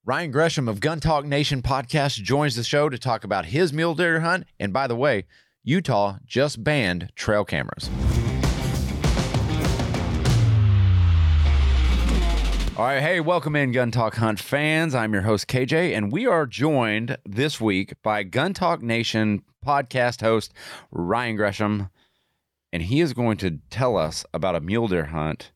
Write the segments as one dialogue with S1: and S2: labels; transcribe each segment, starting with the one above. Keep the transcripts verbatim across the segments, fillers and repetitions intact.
S1: Ryan Gresham of Gun Talk Nation podcast joins the show to talk about his mule deer hunt. And by the way, Utah just banned trail cameras. All right, hey, welcome in Gun Talk Hunt fans. I'm your host, K J, and we are joined this week by Gun Talk Nation podcast host, Ryan Gresham, and he is going to tell us about a mule deer hunt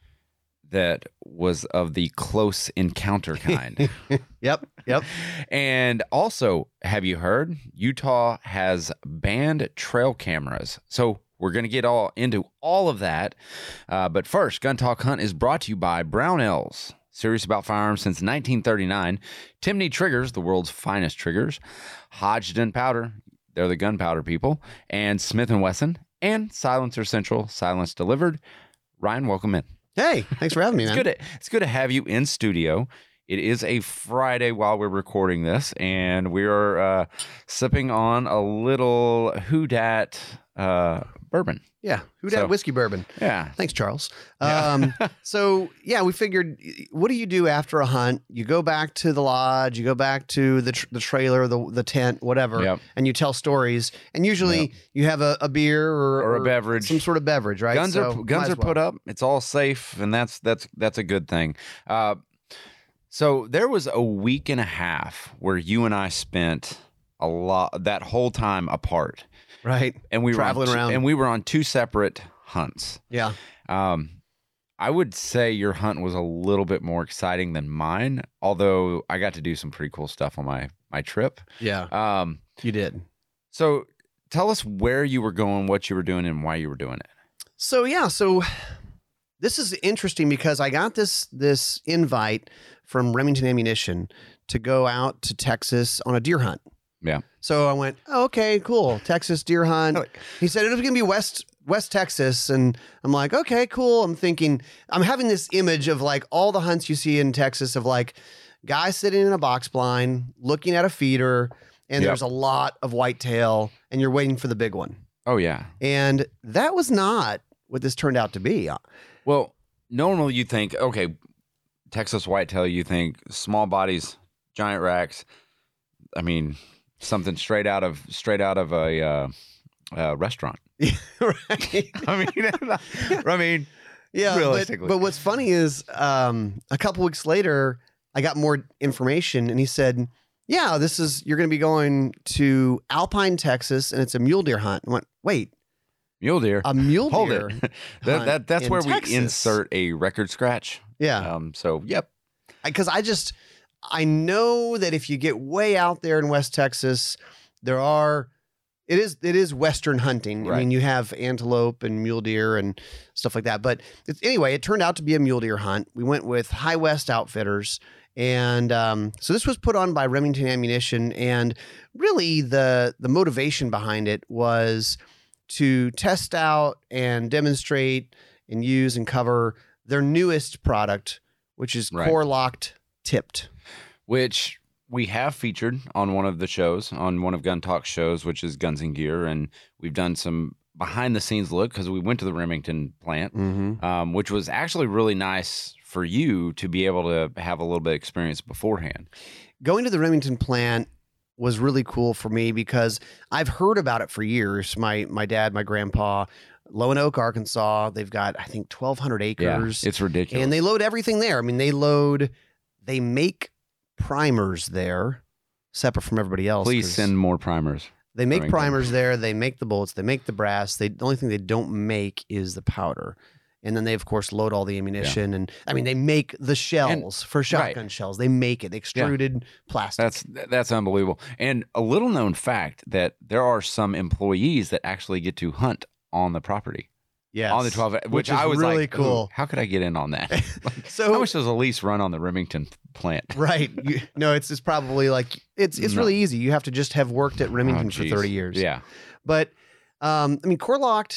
S1: that was of the close encounter kind.
S2: Yep, yep.
S1: And also, have you heard? Utah has banned trail cameras. So we're going to get all into all of that. Uh, but first, Gun Talk Hunt is brought to you by Brownells. Serious about firearms since nineteen thirty-nine. Timney Triggers, the world's finest triggers. Hodgdon Powder, they're the gunpowder people. And Smith and Wesson. And Silencer Central, silence delivered. Ryan, welcome in.
S2: Hey, thanks for having me,
S1: it's
S2: man.
S1: Good to, it's good to have you in studio. It is a Friday while we're recording this, and we are uh, sipping on a little Who Dat uh, bourbon.
S2: Yeah, Who Dat
S1: So-
S2: whiskey bourbon.
S1: Yeah.
S2: Thanks, Charles.
S1: Yeah.
S2: Um, so, yeah, we figured, what do you do after a hunt? You go back to the lodge, you go back to the tr- the trailer, the the tent, whatever,
S1: Yep.
S2: and you tell stories. And usually
S1: Yep.
S2: you have a, a beer or,
S1: Or a beverage.
S2: some sort of beverage, right?
S1: Guns
S2: So,
S1: are
S2: might
S1: guns
S2: as
S1: are put
S2: well.
S1: up. It's all safe, and that's that's that's a good thing. Uh, so there was a week and a half where you and I spent a lot that whole time apart,
S2: Right.
S1: and we
S2: Traveling
S1: were on,
S2: around.
S1: and we were on two separate hunts.
S2: Yeah.
S1: Um, I would say your hunt was a little bit more exciting than mine, although I got to do some pretty cool stuff on my my trip.
S2: Yeah.
S1: Um,
S2: You did.
S1: so tell us where you were going, what you were doing, and why you were doing it.
S2: So yeah, so this is interesting because I got this this invite from Remington Ammunition to go out to Texas on a deer hunt.
S1: Yeah.
S2: So I went, oh, okay, cool, Texas deer hunt. He said it was going to be West West Texas, and I'm like, okay, cool. I'm thinking, I'm having this image of like all the hunts you see in Texas of like guys sitting in a box blind, looking at a feeder, and
S1: Yep.
S2: there's a lot of whitetail, and you're waiting for the big one.
S1: Oh yeah.
S2: And that was not what this turned out to be.
S1: Well, normally you think, okay, Texas whitetail, you think small bodies, giant racks. I mean, something straight out of straight out of a uh, uh, restaurant.
S2: Right.
S1: I mean, I mean,
S2: Yeah.
S1: realistically.
S2: But, but what's funny is um, a couple weeks later, I got more information, and he said, yeah, this is, you're going to be going to Alpine, Texas, and it's a mule deer hunt. I went, wait,
S1: mule deer.
S2: a mule
S1: Hold
S2: deer?
S1: it. that,
S2: hunt
S1: that that's
S2: in
S1: where
S2: Texas?
S1: we insert a record scratch.
S2: Yeah.
S1: Um. So yep.
S2: Because I just, I know that if you get way out there in West Texas, there are, it is, it is Western hunting. I
S1: Right.
S2: mean, you have antelope and mule deer and stuff like that. But it's, anyway, it turned out to be a mule deer hunt. We went with High West Outfitters. And um, so this was put on by Remington Ammunition. And really the, the motivation behind it was to test out and demonstrate and use and cover their newest product, which is
S1: Right.
S2: core locked tipped.
S1: Which we have featured on one of the shows, on one of Gun Talk's shows, which is Guns and Gear, and we've done some behind the scenes look because we went to the Remington plant,
S2: Mm-hmm.
S1: um, which was actually really nice for you to be able to have a little bit of experience beforehand.
S2: Going to the Remington plant was really cool for me because I've heard about it for years. My my dad, my grandpa, Lowen Oak, Arkansas, they've got, I think, twelve hundred acres.
S1: it's ridiculous.
S2: And they load everything there. I mean, they load, they make primers there, separate from everybody else.
S1: Please
S2: 'cause
S1: send more primers.
S2: They make
S1: Remington.
S2: primers there. They make the bullets. They make the brass. They, the only thing they don't make is the powder. And then they, of course, load all the ammunition. And I mean, they make the shells for shotgun shells. They make it extruded plastic.
S1: That's that's unbelievable. And a little known fact that there are some employees that actually get to hunt on the property.
S2: Yes.
S1: On the twelve, which,
S2: Which is
S1: I was
S2: really
S1: like,
S2: cool.
S1: "Ooh, how could I get in on that? Like,
S2: So-
S1: how much does a lease run on the Remington plant?
S2: Right. You, no, it's it's probably like it's it's
S1: No.
S2: really easy. You have to just have worked at Remington
S1: Oh,
S2: for
S1: geez.
S2: thirty years.
S1: Yeah.
S2: But um, I mean, Core Locked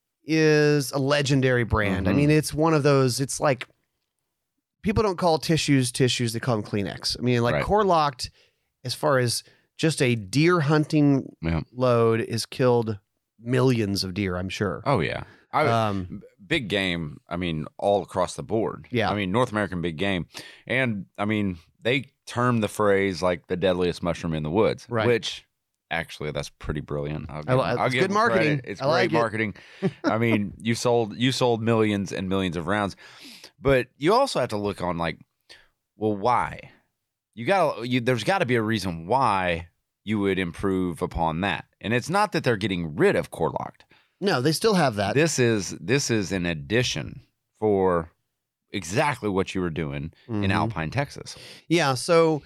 S2: is a legendary brand. I
S1: Mhm.
S2: mean, it's one of those. It's like people don't call tissues tissues; they call them Kleenex. I mean, like
S1: Right.
S2: Core Locked, as far as just a deer hunting
S1: Yeah.
S2: load, is killed millions of deer. I'm sure.
S1: Oh yeah. I,
S2: Um,
S1: big game, I mean, all across the board.
S2: Yeah.
S1: I mean, North American big game. And, I mean, they term the phrase like the deadliest mushroom in the woods,
S2: Right.
S1: which actually that's pretty brilliant. I'll give,
S2: I li-
S1: them- I'll
S2: it's
S1: give
S2: good
S1: them
S2: marketing.
S1: credit. It's
S2: I
S1: great
S2: like it.
S1: marketing. I mean, you sold you sold millions and millions of rounds. But you also have to look on like, well, why? You got you there's got to be a reason why you would improve upon that. And it's not that they're getting rid of core locked.
S2: no, they still have that.
S1: This is this is an addition for exactly what you were doing in
S2: Mhm.
S1: Alpine, Texas.
S2: Yeah. So,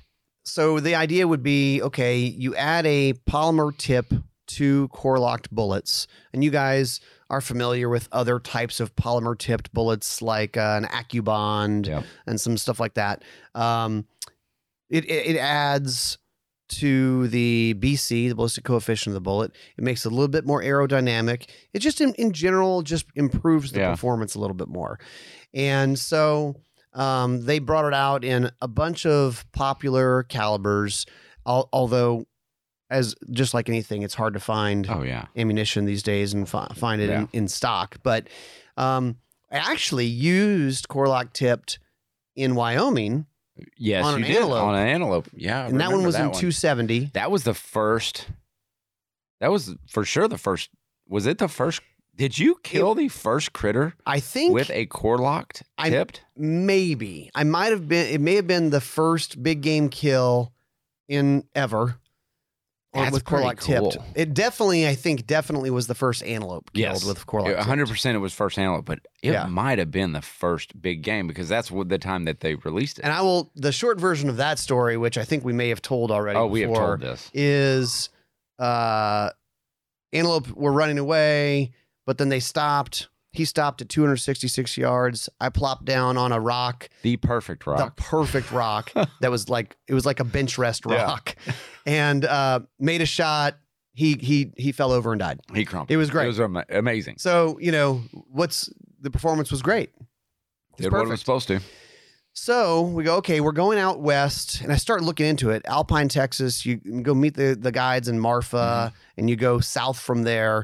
S2: so the idea would be, okay, you add a polymer tip to core locked bullets, and you guys are familiar with other types of polymer tipped bullets like uh, an AccuBond
S1: Yep.
S2: and some stuff like that. Um, it, it, it adds to the B C, the ballistic coefficient of the bullet. It makes it a little bit more aerodynamic. It just, in, in general, just improves the
S1: Yeah.
S2: performance a little bit more. And so um, they brought it out in a bunch of popular calibers, al- although as just like anything, it's hard to find
S1: Oh yeah.
S2: ammunition these days and fi- find it
S1: Yeah.
S2: in, in stock. But um, I actually used Core-Lokt tipped in Wyoming,
S1: Yes,
S2: On
S1: you
S2: an
S1: did
S2: antelope.
S1: on an antelope. Yeah, I
S2: and that one
S1: remember
S2: was
S1: that
S2: in two seventy.
S1: That was the first. That was for sure the first. Was it the first? Did you kill the first critter
S2: I think
S1: with a core locked
S2: I-
S1: tipped?
S2: maybe I might have been. It may have been the first big game kill in ever. on-
S1: That's
S2: with Core-Lokt
S1: pretty cool.
S2: tipped. It definitely, I think, definitely was the first antelope killed
S1: Yes.
S2: with Core-Lokt
S1: A
S2: tipped.
S1: hundred percent, it was first antelope, but it
S2: Yeah.
S1: might have been the first big game because that's what the time that they released it.
S2: And I will the short version of that story, which I think we may have told already.
S1: oh, we have
S2: before,
S1: told this.
S2: is uh, antelope were running away, but then they stopped. He stopped at two hundred sixty-six yards. I plopped down on a rock,
S1: The perfect rock.
S2: the perfect rock that was like it was like a bench rest
S1: Yeah.
S2: rock, and uh, made a shot. He he he fell over and died.
S1: he crumpled.
S2: It was great.
S1: It was ama- amazing.
S2: So you know what's the performance was great. It's
S1: Did what it was
S2: perfect.
S1: supposed to.
S2: So we go, okay, we're going out west, and I start looking into it. Alpine, Texas. You can go meet the the guides in Marfa,
S1: Mm-hmm.
S2: and you go south from there.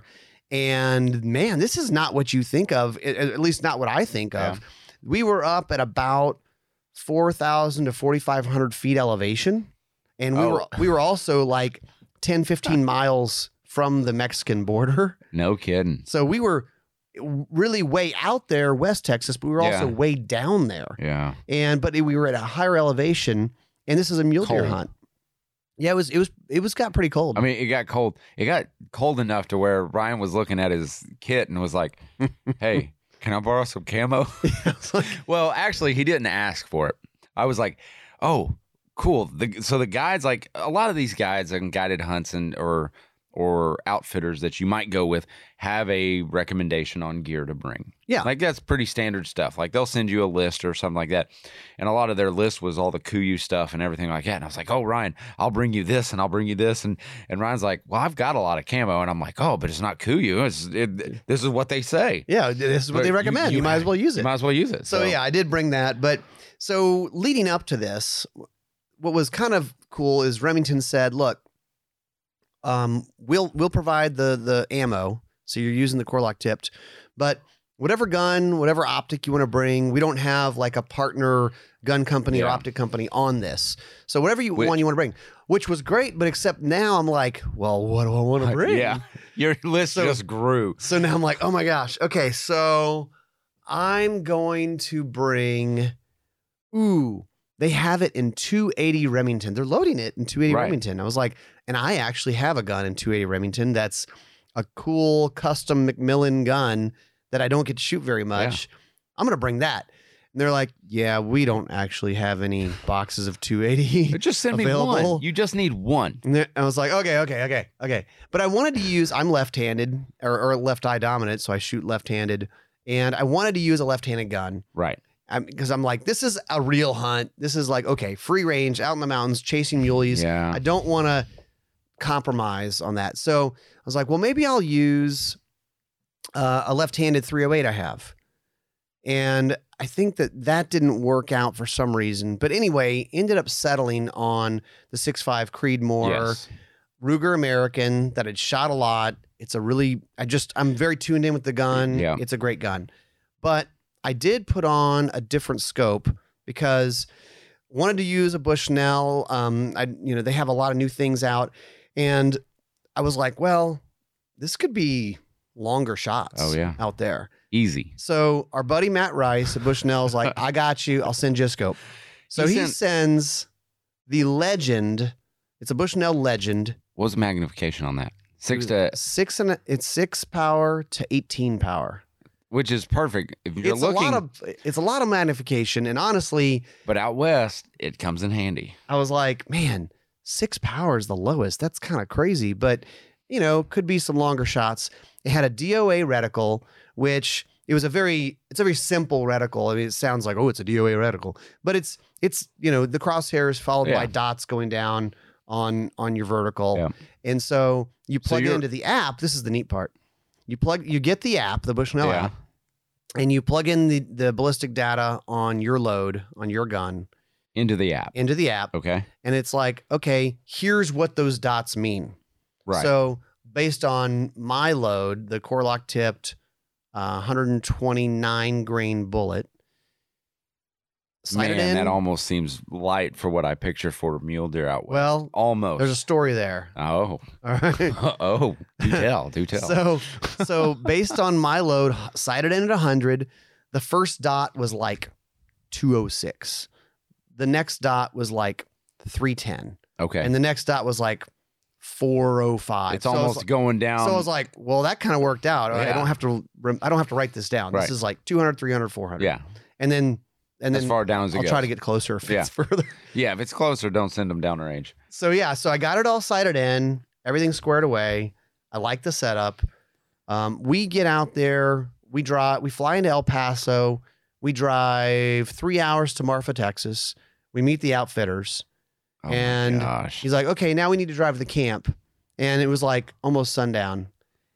S2: And man, this is not what you think of. At at least not what I think of. We were up at about four thousand to forty five hundred feet elevation, and we
S1: Oh.
S2: were we were also like ten, fifteen miles from the Mexican border.
S1: No kidding.
S2: So we were really way out there, West Texas, but we were also
S1: Yeah.
S2: way down there.
S1: Yeah.
S2: And but we were at a higher elevation, and this is a mule deer
S1: Cold.
S2: hunt. Yeah, it was it was it was got pretty cold.
S1: I mean, it got cold. It got cold enough to where Ryan was looking at his kit and was like, "Hey, can I borrow some camo?"
S2: It's like,
S1: Well, actually, he didn't ask for it. I was like, "Oh, cool." The, so the guides, like a lot of these guides and guided hunts and or or outfitters that you might go with, have a recommendation on gear to bring.
S2: Yeah.
S1: like that's pretty standard stuff. Like they'll send you a list or something like that, and a lot of their list was all the Kuiu stuff and everything like that. And I was like, "Oh, Ryan, I'll bring you this and I'll bring you this." And and Ryan's like, "Well, I've got a lot of camo," and I'm like, "Oh, but it's not Kuiu. It's it, this is what they say.
S2: yeah, this is what
S1: But
S2: they
S1: you-
S2: recommend. You,
S1: you-
S2: might as well use
S1: You
S2: it.
S1: might as well use it."
S2: So yeah, I did bring that. But so leading up to this, what was kind of cool is Remington said, "Look, um, we'll we'll provide the the ammo, so you're using the Core-Lokt tipped, but whatever gun, whatever optic you want to bring, we don't have like a partner gun company or
S1: Yeah.
S2: optic company on this. So whatever you
S1: Which-
S2: want, you want to bring, which was great. But except now I'm like, well, what do I want to bring?
S1: Yeah, your list
S2: So-
S1: just grew.
S2: So now I'm like, oh my gosh. Okay, so I'm going to bring. Ooh, they have it in two eighty Remington. They're loading it in two eighty
S1: Right.
S2: Remington. I was like, and I actually have a gun in two eighty Remington. That's a cool custom Macmillan gun that I don't get to shoot very much. I'm gonna bring that. And they're like, yeah, we don't actually have any boxes of two eighty.
S1: But just send me
S2: Available.
S1: one. You just need one.
S2: And there- I was like, okay, okay, okay, okay. But I wanted to use, I'm left-handed or, or left eye dominant, so I shoot left-handed. And I wanted to use a left-handed gun
S1: Right.
S2: because I'm, like, this is a real hunt. This is like, okay, free range, out in the mountains, chasing muleys.
S1: Yeah.
S2: I don't want to compromise on that. So I was like, well, maybe I'll use uh, a left-handed three oh eight I have. And I think that that didn't work out for some reason. But anyway, ended up settling on the six five Creedmoor.
S1: Yes.
S2: Ruger American that had shot a lot. It's a really, I just, I'm very tuned in with the gun.
S1: Yeah.
S2: It's a great gun. But I did put on a different scope because wanted to use a Bushnell. Um, I, you know, they have a lot of new things out. And I was like, well, this could be longer shots
S1: Oh, yeah.
S2: out there.
S1: Easy.
S2: So our buddy Matt Rice at Bushnell's like, I got you. I'll send you a scope. So
S1: He
S2: he,
S1: sent-
S2: sends the Legend. It's a Bushnell Legend.
S1: What was the magnification on that? Six to,
S2: Six and a, it's six power to eighteen power.
S1: which is perfect. If you're
S2: It's
S1: looking,
S2: a lot of it's a lot of magnification. And honestly,
S1: but out west, it comes in handy.
S2: I was like, man, six power is the lowest. That's kind of crazy. But you know, could be some longer shots. It had a D O A reticle, which it was a very it's a very simple reticle. I mean, it sounds like, oh, it's a D O A reticle, but it's it's you know the crosshairs followed
S1: Yeah.
S2: by dots going down on on your vertical,
S1: Yeah.
S2: and so you
S1: So
S2: plug it
S1: you're-
S2: into the app. This is the neat part. You plug you get the app, the Bushnell
S1: Yeah.
S2: app, and you plug in the the ballistic data on your load on your gun
S1: Into the app.
S2: into the app,
S1: Okay.
S2: and it's like, okay, here's what those dots mean.
S1: Right.
S2: So based on my load, the Corlock tipped uh, one hundred twenty-nine grain bullet. Sighted
S1: Man,
S2: in.
S1: that almost seems light for what I picture for mule deer out west.
S2: Well,
S1: almost.
S2: there's a story there.
S1: oh.
S2: All right.
S1: oh. Do tell. Do tell.
S2: So, so based on my load, sighted in at one hundred, the first dot was like two oh six. The next dot was like three ten.
S1: okay.
S2: And the next dot was like four oh five.
S1: it's
S2: So I was
S1: almost
S2: like-
S1: going down.
S2: So I was like, well, that kind of worked out. I
S1: Yeah.
S2: don't have to, rem- I don't have to write this down.
S1: Right.
S2: This is like two hundred, three hundred, four hundred.
S1: yeah.
S2: And then, and
S1: As
S2: then
S1: far down as it
S2: I'll
S1: goes.
S2: try to get closer if
S1: Yeah.
S2: it's further.
S1: Yeah. If it's closer, don't send them down range.
S2: So yeah, so I got it all sighted in, everything squared away. I like the setup. Um, we get out there, we drive, we fly into El Paso, we drive three hours to Marfa, Texas. We meet the outfitters.
S1: Oh
S2: And
S1: my gosh.
S2: He's like, okay, now we need to drive to the camp. And it was like almost sundown.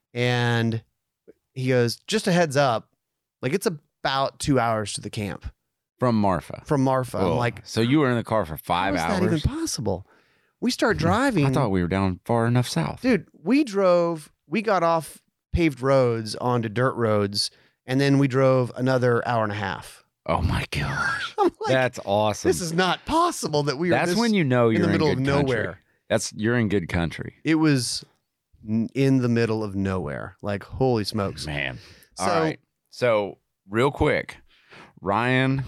S2: And he goes, just a heads up, like it's about two hours to the camp
S1: From Marfa.
S2: from Marfa. I'm
S1: Oh,
S2: like,
S1: so you were in the car for five
S2: how is that even
S1: hours?
S2: possible? We start driving.
S1: I thought we were down far enough south.
S2: Dude, we drove, we got off paved roads onto dirt roads, and then we drove another hour and a half.
S1: Oh my gosh.
S2: I'm like,
S1: That's awesome.
S2: this is not possible that we were
S1: That's
S2: this,
S1: when you know
S2: in
S1: you're
S2: the middle
S1: good
S2: of
S1: country.
S2: nowhere.
S1: That's you're in good country.
S2: It was n- in the middle of nowhere. Like, holy smokes.
S1: Man.
S2: So,
S1: All right. So, real quick, Ryan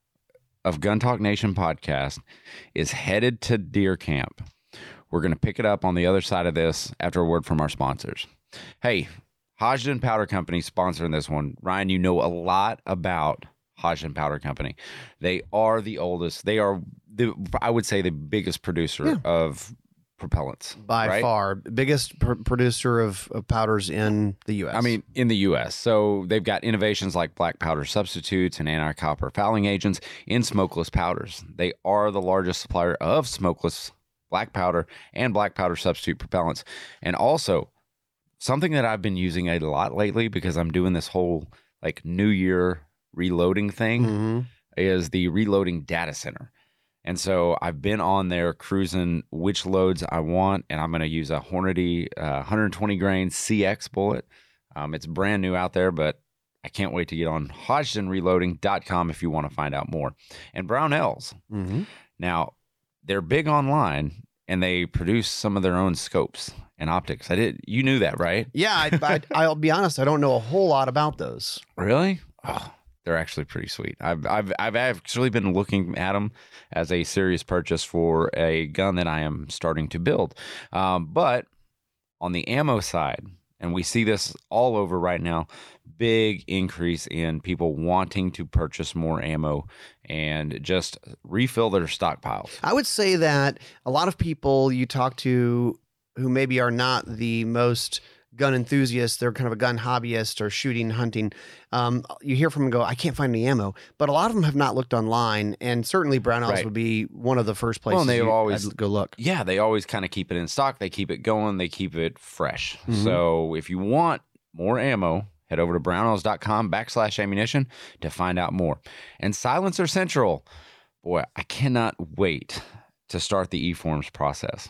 S1: of Gun Talk Nation podcast is headed to deer camp. We're going to pick it up on the other side of this after a word from our sponsors. Hey, Hodgdon Powder Company sponsoring this one. Ryan, you know a lot about Hodgdon Powder Company. They are the oldest. They are, the I would say, the biggest producer
S2: Yeah.
S1: of propellants.
S2: by
S1: right?
S2: far, biggest pr- producer of, of powders in the U S.
S1: I mean, in the U S. So they've got innovations like black powder substitutes and anti-copper fouling agents in smokeless powders. They are the largest supplier of smokeless black powder and black powder substitute propellants. And also, something that I've been using a lot lately because I'm doing this whole like New Year reloading thing
S2: Mhm.
S1: is the reloading data center. And so I've been on there cruising which loads I want, and I'm going to use a Hornady uh, one hundred twenty grain C X bullet. Um, it's brand new out there, but I can't wait to get on Hodgdon Reloading dot com if you want to find out more. And Brownells.
S2: Mhm.
S1: Now, they're big online, and they produce some of their own scopes and optics. I did. You knew that, right?
S2: Yeah, I, I, I'll be honest. I don't know a whole lot about those.
S1: Really? Oh, they're actually pretty sweet. I've I've I've actually been looking at them as a serious purchase for a gun that I am starting to build. Um, but on the ammo side, and we see this all over right now, big increase in people wanting to purchase more ammo and just refill their stockpiles.
S2: I would say that a lot of people you talk to who maybe are not the most gun enthusiasts, they're kind of a gun hobbyist or shooting, hunting. Um, you hear from them and go, I can't find any ammo. But a lot of them have not looked online, and certainly Brownells
S1: Right.
S2: would be one of the first places
S1: Well, and they've
S2: you-
S1: always-
S2: I'd go look.
S1: Yeah, they always kind of keep it in stock. They keep it going. They keep it fresh.
S2: Mhm.
S1: So if you want more ammo, head over to brownells.com backslash ammunition to find out more. And Silencer Central, boy, I cannot wait to start the eForms process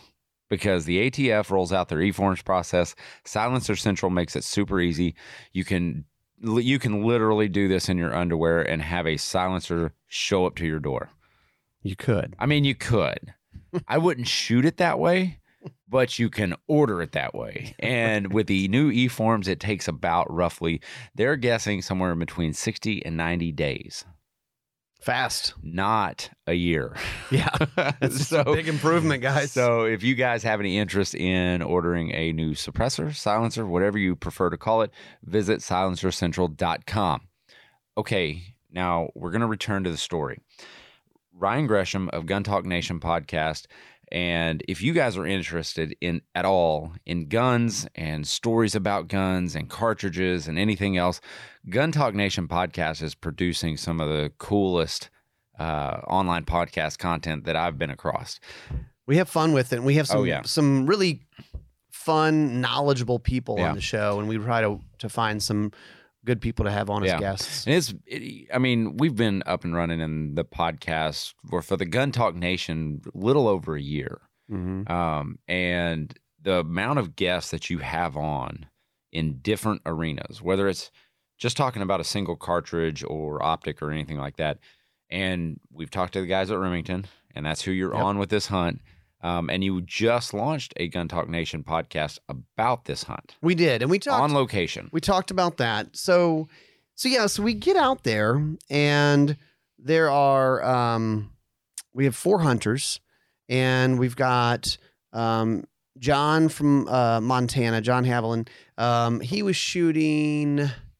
S1: because the A T F rolls out their eForms process. Silencer Central makes it super easy. You can you can literally do this in your underwear and have a silencer show up to your door.
S2: You could.
S1: I mean, you could. I wouldn't shoot it that way, but you can order it that way. And with the new eForms, it takes about roughly, they're guessing somewhere between sixty and ninety days.
S2: Fast.
S1: Not a year.
S2: Yeah. It's so, a big improvement, guys.
S1: So if you guys have any interest in ordering a new suppressor, silencer, whatever you prefer to call it, visit silencer central dot com. Okay, now we're going to return to the story. Ryan Gresham of Gun Talk Nation podcast. And if you guys are interested in at all in guns and stories about guns and cartridges and anything else, Gun Talk Nation podcast is producing some of the coolest uh, online podcast content that I've been across.
S2: We have fun with it. And we have some
S1: Oh, yeah.
S2: some really fun, knowledgeable people
S1: Yeah.
S2: on the show, and we try to to find some good people to have on as
S1: Yeah.
S2: guests.
S1: And it's, it, I mean, we've been up and running in the podcast for, for the Gun Talk Nation a little over a year.
S2: Mm-hmm.
S1: Um, and the amount of guests that you have on in different arenas, whether it's just talking about a single cartridge or optic or anything like that. And we've talked to the guys at Remington, and that's who you're
S2: Yep.
S1: on with this hunt. Um, and you just launched a Gun Talk Nation podcast about this hunt
S2: We did, and we talked
S1: on location.
S2: We talked about that. So, so yeah, so we get out there, and there are um, we have four hunters, and we've got um, John from uh, Montana, John Haviland. Um, he was shooting,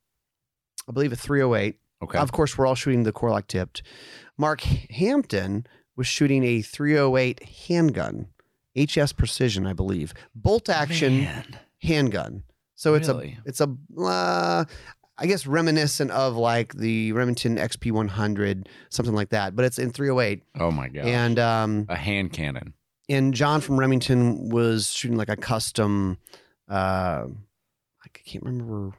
S2: I believe, a three oh eight.
S1: Okay.
S2: Of course, we're all shooting the Corlock tipped. Mark Hampton was shooting a three oh eight handgun, H S Precision, I believe, bolt action
S1: Man.
S2: handgun. So it's
S1: Really?
S2: a it's a uh, I guess reminiscent of like the Remington X P one hundred, something like that, but it's in three oh eight.
S1: Oh my God.
S2: And um
S1: A hand cannon.
S2: and John from Remington was shooting like a custom uh I can't remember.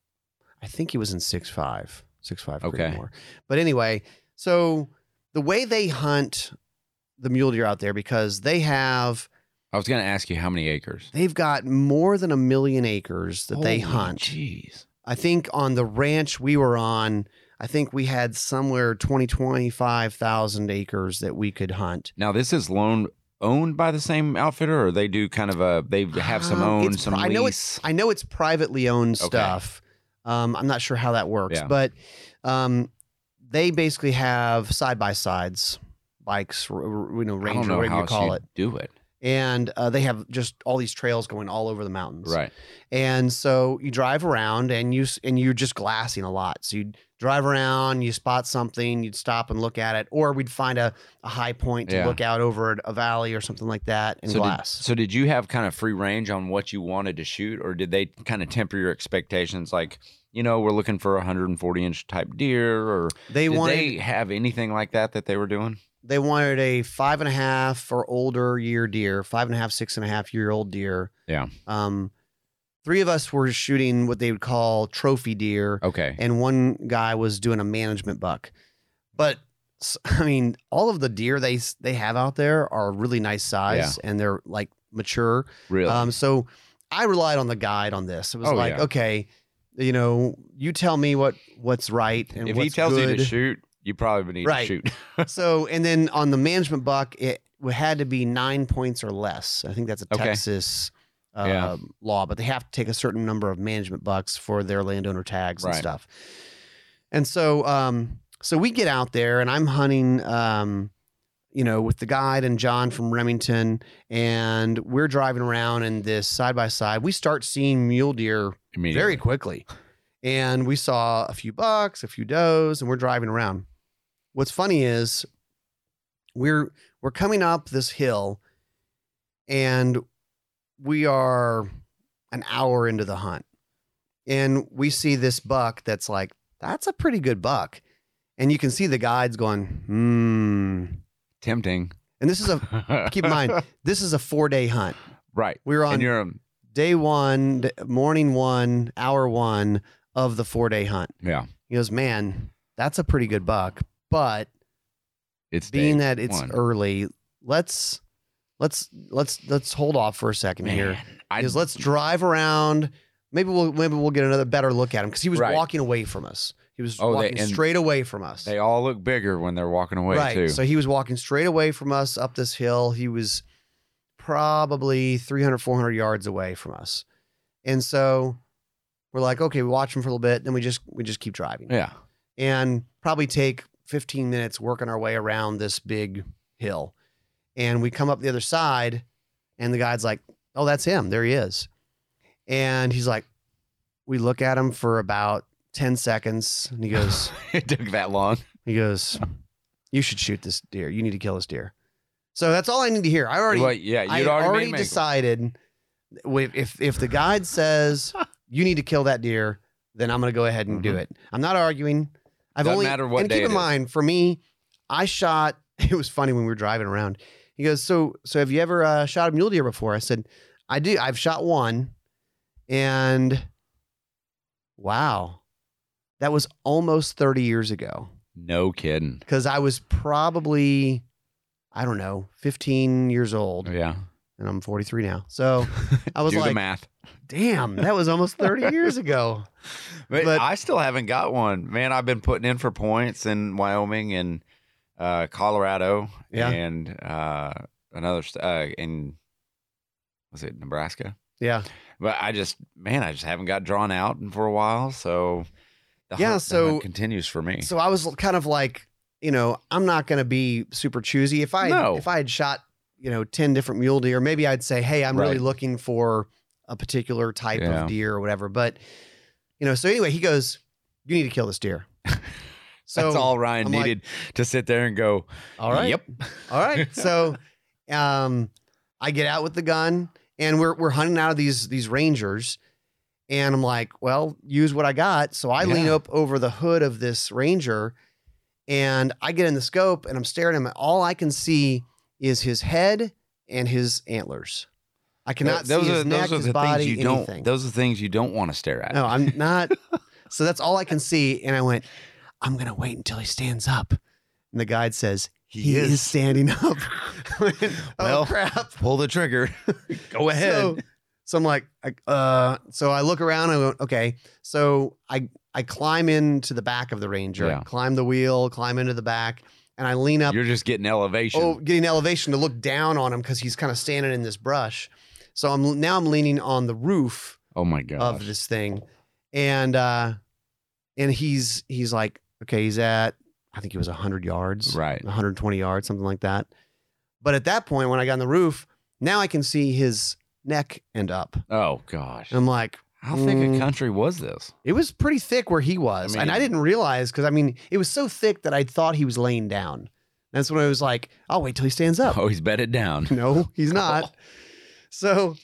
S2: I think he was in six five, six five
S1: Okay.
S2: Creedmoor. But anyway, so the way they hunt the mule deer out there, because they have
S1: I was going to ask you how many acres.
S2: they've got more than a million acres that they
S1: Holy
S2: hunt.
S1: Jeez.
S2: I think on the ranch we were on, I think we had somewhere twenty, twenty-five thousand acres that we could hunt.
S1: Now this is loan owned by the same outfitter, or they do kind of a they have some
S2: Um,
S1: own,
S2: it's
S1: some
S2: pri- I
S1: lease.
S2: know it's I know it's privately owned
S1: Okay.
S2: stuff. Um, I'm not sure how that works,
S1: Yeah.
S2: but um, they basically have side by sides, bikes, r- r- you know,
S1: I don't
S2: Ranger,
S1: know
S2: whatever
S1: how
S2: you call
S1: you
S2: it,
S1: do it.
S2: and uh, they have just all these trails going all over the mountains.
S1: Right.
S2: And so you drive around and you s- and you're just glassing a lot. So you drive around, you spot something, you'd stop and look at it, or we'd find a, a high point to
S1: Yeah.
S2: look out over a valley or something like that and
S1: So did,
S2: glass.
S1: so did you have kind of free range on what you wanted to shoot, or did they kind of temper your expectations? Like, you know, we're looking for a one hundred forty inch type deer, or
S2: they
S1: did
S2: wanted
S1: they have anything like that that they were doing?
S2: they wanted a five and a half or older year deer, five and a half, six and a half year old deer.
S1: Yeah.
S2: Um, three of us were shooting what they would call trophy deer,
S1: Okay.
S2: and one guy was doing a management buck. But s- I mean, all of the deer they s- they have out there are really nice size, and they're like mature.
S1: Really?
S2: Um, so I relied on the guide on this. It was
S1: Oh,
S2: like,
S1: yeah.
S2: okay, you know, you tell me what what's right and
S1: if he
S2: what's
S1: tells
S2: good.
S1: you to shoot, you probably need
S2: Right.
S1: to shoot.
S2: So, and then on the management buck, it had to be nine points or less. I think that's a
S1: Okay.
S2: Texas uh,
S1: Yeah.
S2: law, but they have to take a certain number of management bucks for their landowner tags and
S1: Right.
S2: stuff. And so, um, so we get out there, and I'm hunting, um, you know, with the guide and John from Remington, and we're driving around in this side by side. We start seeing mule deer
S1: Immediately.
S2: very quickly. And we saw a few bucks, a few does, and we're driving around. What's funny is we're we're coming up this hill, and we are an hour into the hunt. And we see this buck that's like, that's a pretty good buck. And you can see the guides going, hmm.
S1: tempting.
S2: And this is a keep in mind, this is a four-day hunt.
S1: Right.
S2: We were on
S1: And you're um,
S2: day one, d- morning one, hour one of the four-day hunt.
S1: yeah.
S2: He goes, man, that's a pretty good buck. But
S1: It's
S2: being
S1: day
S2: that it's
S1: one.
S2: early, let's let's let's let's hold off for a second
S1: Man,
S2: here.
S1: I
S2: Because let's drive around. Maybe we'll maybe we'll get another better look at him because he was
S1: Right.
S2: walking away from us. He was
S1: Oh, they-
S2: walking
S1: and
S2: straight away from us.
S1: They all look bigger when they're walking away
S2: right.
S1: too.
S2: So he was walking straight away from us up this hill. He was probably three hundred, four hundred yards away from us. And so we're like, okay, we watch him for a little bit, then we just we just keep driving.
S1: yeah.
S2: And probably take fifteen minutes working our way around this big hill. And we come up the other side, and the guide's like, oh, that's him. There he is. And he's like, we look at him for about ten seconds, and he goes,
S1: It took that long.
S2: he goes, you should shoot this deer. You need to kill this deer. So that's all I need to hear. I already,
S1: Well, yeah, you'd
S2: I
S1: already,
S2: already
S1: made me-
S2: decided if, if if the guide says you need to kill that deer, then I'm going to go ahead and do
S1: Mhm.
S2: it. I'm not arguing. I've
S1: Doesn't
S2: only
S1: matter what
S2: and
S1: day
S2: keep
S1: it
S2: in
S1: is.
S2: mind for me, I shot. It was funny when we were driving around. He goes, so so have you ever uh, shot a mule deer before? I said, I do. I've shot one, and wow, that was almost thirty years ago.
S1: No kidding.
S2: Because I was probably, I don't know, fifteen years old,
S1: Yeah.
S2: and I'm forty-three now. So I was
S1: Do the
S2: like,
S1: math.
S2: damn, that was almost thirty years ago.
S1: But,
S2: But-
S1: I still haven't got one. Man, I've been putting in for points in Wyoming and uh, Colorado
S2: Yeah.
S1: and uh, another st- uh, in was it Nebraska?
S2: Yeah.
S1: But I just, man, I just haven't got drawn out in for a while. So the
S2: Yeah,
S1: hunt, the
S2: so-
S1: hunt continues for me.
S2: So I was kind of like, you know, I'm not going to be super choosy. If I
S1: No.
S2: if I had shot, you know, ten different mule deer, maybe I'd say, hey, I'm really
S1: Right.
S2: looking for a particular type
S1: Yeah.
S2: of deer or whatever. But you know, so anyway, he goes, you need to kill this deer. So
S1: That's all Ryan
S2: I'm like,
S1: needed to sit there and go,
S2: all right.
S1: Yep.
S2: All right. So um I get out with the gun and we're we're hunting out of these these rangers. And I'm like, well, use what I got. So I lean
S1: Yeah.
S2: up over the hood of this ranger and I get in the scope and I'm staring at him. All I can see is his head and his antlers. I cannot
S1: those
S2: see
S1: are
S2: his neck,
S1: those are
S2: his
S1: the
S2: body,
S1: things you
S2: anything.
S1: don't. Those are the things you don't want to stare at.
S2: No, I'm not. So that's all I can see. And I went, I'm going to wait until he stands up. And the guide says, he, is. standing up. I went, oh,
S1: Well,
S2: crap.
S1: Pull the trigger. Go ahead.
S2: So, so I'm like, I- uh, so I look around and I go, okay. So I, I climb into the back of the Ranger,
S1: Yeah.
S2: climb the wheel, climb into the back, and I lean up,
S1: You're just getting elevation.
S2: oh, getting elevation to look down on him because he's kind of standing in this brush. So I'm now I'm leaning on the roof
S1: Oh my god.
S2: of this thing, and uh, and he's he's like, okay, he's at I think he was one hundred yards,
S1: Right.
S2: one hundred twenty yards, something like that. But at that point, when I got on the roof, now I can see his neck and up.
S1: Oh gosh.
S2: And I'm like,
S1: How thick
S2: mm,
S1: a country was this?
S2: it was pretty thick where he was,
S1: I
S2: and I
S1: mean-
S2: didn't realize because I mean it was so thick that I thought he was laying down. That's when I was like, I'll wait till he stands up.
S1: Oh, he's bedded down.
S2: No, he's not. So,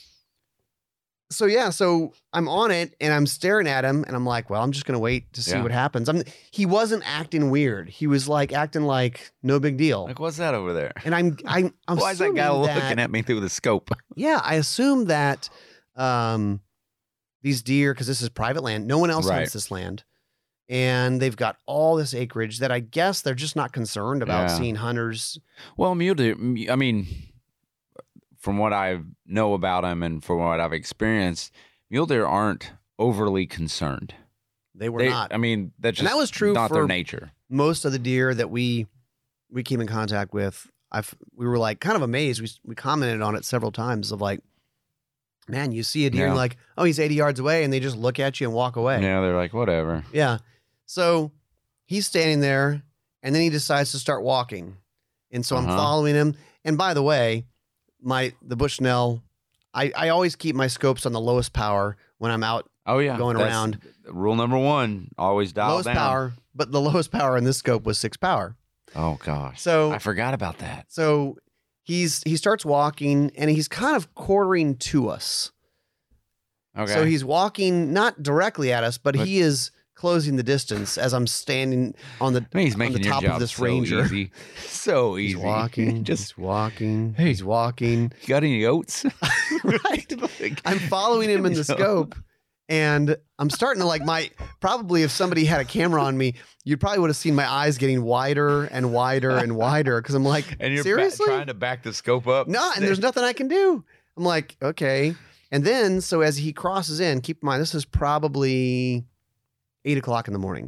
S2: so yeah, so I'm on it and I'm staring at him and I'm like, well, I'm just gonna wait to see
S1: Yeah.
S2: what happens. I'm. He wasn't acting weird. He was like acting like no big deal.
S1: Like, what's that over there?
S2: And I'm, I'm, I'm
S1: Why is that guy looking at me through the scope?
S2: Yeah, I assume that um, these deer, because this is private land, no one else
S1: Right.
S2: hunts this land, and they've got all this acreage that I guess they're just not concerned about
S1: Yeah.
S2: seeing hunters.
S1: Well, mule deer. I mean, from what I know about them and from what I've experienced, mule deer aren't overly concerned.
S2: They were
S1: They,
S2: not.
S1: I mean, that's
S2: And
S1: just
S2: that was true
S1: not their
S2: for-
S1: nature.
S2: Most of the deer that we we came in contact with, I we were like kind of amazed. We we commented on it several times of like, man, you see a deer
S1: Yeah.
S2: and like, oh, he's eighty yards away, and they just look at you and walk away.
S1: Yeah, they're like, whatever.
S2: Yeah. So he's standing there and then he decides to start walking. And so I'm
S1: Uh-huh.
S2: following him. And by the way, my the Bushnell, I, I always keep my scopes on the lowest power when I'm out
S1: Oh yeah,
S2: going
S1: that's
S2: around.
S1: Rule number one: always dial
S2: lowest
S1: down.
S2: power, but the lowest power in this scope was six power.
S1: Oh gosh,
S2: So
S1: I forgot about that.
S2: so he's he starts walking and he's kind of quartering to us.
S1: Okay,
S2: So he's walking not directly at us, but,
S1: But-
S2: he is closing the distance as I'm standing on the
S1: I mean, he's
S2: on
S1: making
S2: the
S1: your
S2: top
S1: job
S2: of this
S1: so
S2: Ranger.
S1: easy, so easy.
S2: He's walking,
S1: Just
S2: he's walking,
S1: Hey.
S2: he's walking.
S1: you got any oats?
S2: Right.
S1: Like,
S2: I'm following him in the
S1: So-
S2: scope, And I'm starting to like my, probably if somebody had a camera on me, you probably would have seen my eyes getting wider and wider and wider. Cause I'm like,
S1: And you're ba-
S2: seriously?
S1: trying to back the scope up.
S2: No, and there's nothing I can do. I'm like, okay. And then, so as he crosses in, keep in mind, this is probably eight o'clock in the morning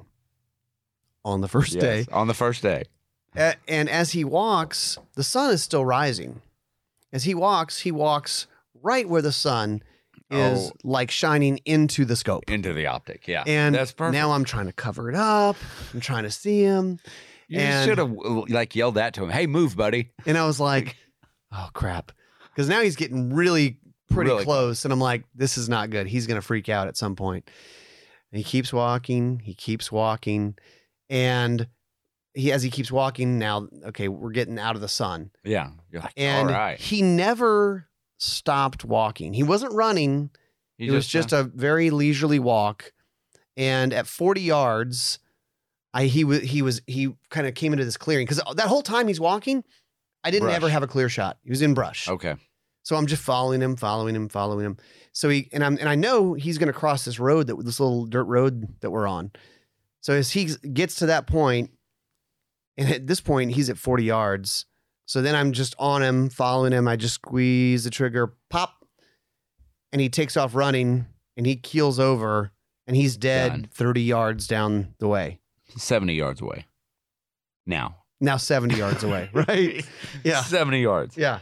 S2: on the first
S1: Yes,
S2: day.
S1: on the first day.
S2: A- and as he walks, the sun is still rising. As he walks, he walks right where the sun is
S1: Oh.
S2: like shining into the scope.
S1: Into the optic. Yeah.
S2: And
S1: that's perfect.
S2: now I'm trying to cover it up. I'm trying to see him.
S1: you
S2: and-
S1: should have like yelled that to him. Hey, move, buddy.
S2: And I was like, oh, crap. Because now he's getting really pretty
S1: Really
S2: close. And I'm like, this is not good. He's going to freak out at some point. And he keeps walking. He keeps walking. And he, as he keeps walking now, okay, we're getting out of the sun.
S1: Yeah. You're like,
S2: And
S1: all right.
S2: he never stopped walking. He wasn't running.
S1: He
S2: it was just
S1: uh,
S2: a very leisurely walk. And at forty yards, I he was he was he kind of came into this clearing because that whole time he's walking, I didn't
S1: Brush.
S2: ever have a clear shot. He was in brush.
S1: okay.
S2: So I'm just following him, following him, following him. So he and I'm and I know he's going to cross this road that this little dirt road that we're on. So as he gets to that point, and at this point he's at forty yards. So then I'm just on him, following him. I just squeeze the trigger, pop, and he takes off running, and he keels over, and he's dead
S1: Done.
S2: thirty yards down the way.
S1: seventy yards away. Now.
S2: Now seventy yards away, right? Yeah.
S1: seventy yards.
S2: Yeah.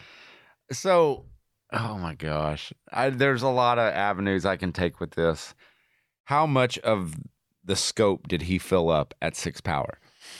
S1: So, oh my gosh. I, there's a lot of avenues I can take with this. How much of the scope did he fill up at six power?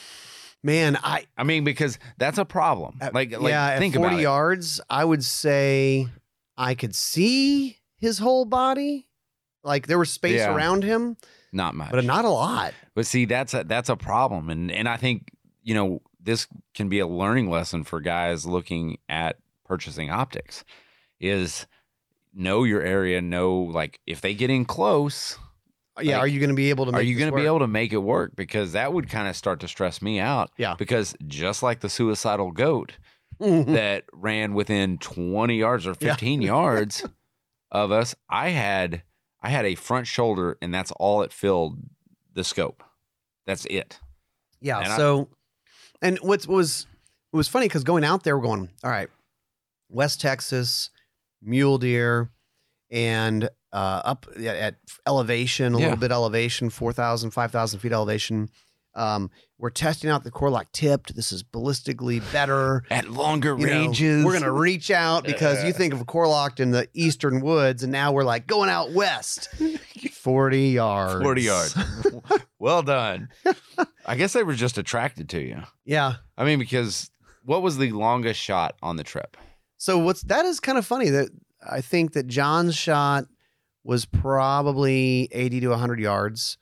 S2: Man, I
S1: I mean, because that's a problem.
S2: At-
S1: Like, like
S2: yeah,
S1: think
S2: at forty
S1: about it.
S2: yards, I would say I could see his whole body. Like there was space
S1: Yeah.
S2: around him,
S1: Not much.
S2: but not a lot.
S1: But see, that's a that's a problem, and and I think you know this can be a learning lesson for guys looking at purchasing optics. Is know your area, know like if they get in close,
S2: Yeah,
S1: Like,
S2: are you going to be able to?
S1: are
S2: Make
S1: you
S2: going to
S1: be able to make it work? Because that would kind of start to stress me out.
S2: Yeah.
S1: Because just like the suicidal goat
S2: Mhm.
S1: that ran within twenty yards or
S2: Yeah.
S1: fifteen yards of us, I had I had a front shoulder, and that's all it filled the scope. That's it.
S2: Yeah.
S1: And I-
S2: So, and what was it was funny because going out there, we're going all right, West Texas, mule deer, and uh, up at, at elevation, a
S1: Yeah.
S2: little bit elevation, four thousand, five thousand feet elevation. Um, we're testing out the Core-Lokt tipped. This is ballistically better.
S1: At longer
S2: You know,
S1: ranges.
S2: we're going to reach out because you think of a Core-Lokt in the eastern woods, and now we're like going out west, forty yards.
S1: forty yards. Well done. I guess they were just attracted to you.
S2: Yeah.
S1: I mean, because what was the longest shot on the trip?
S2: So what's that is kind of funny that I think that John's shot was probably eighty to one hundred yards.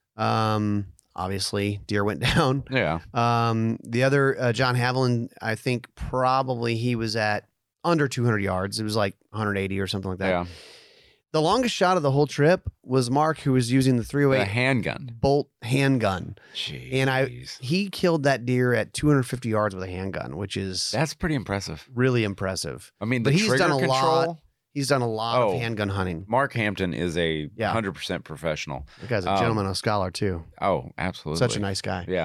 S2: Um, obviously, deer went down.
S1: Yeah.
S2: Um, the other uh, John Haviland, I think probably he was at under two hundred yards. It was like one hundred eighty or something like that.
S1: Yeah.
S2: The longest shot of the whole trip was Mark, who was using the three oh
S1: A
S2: eight
S1: handgun.
S2: bolt handgun.
S1: Jeez.
S2: And I he killed that deer at two hundred fifty yards with a handgun, which is
S1: That's pretty impressive.
S2: really impressive.
S1: I mean, the
S2: But he's
S1: trigger
S2: done a
S1: control.
S2: lot. He's done a lot
S1: Oh.
S2: of handgun hunting.
S1: Mark Hampton is a
S2: Yeah.
S1: one hundred percent professional.
S2: The guy's a
S1: Um,
S2: gentleman, a scholar too.
S1: Oh, absolutely.
S2: Such a nice guy.
S1: Yeah.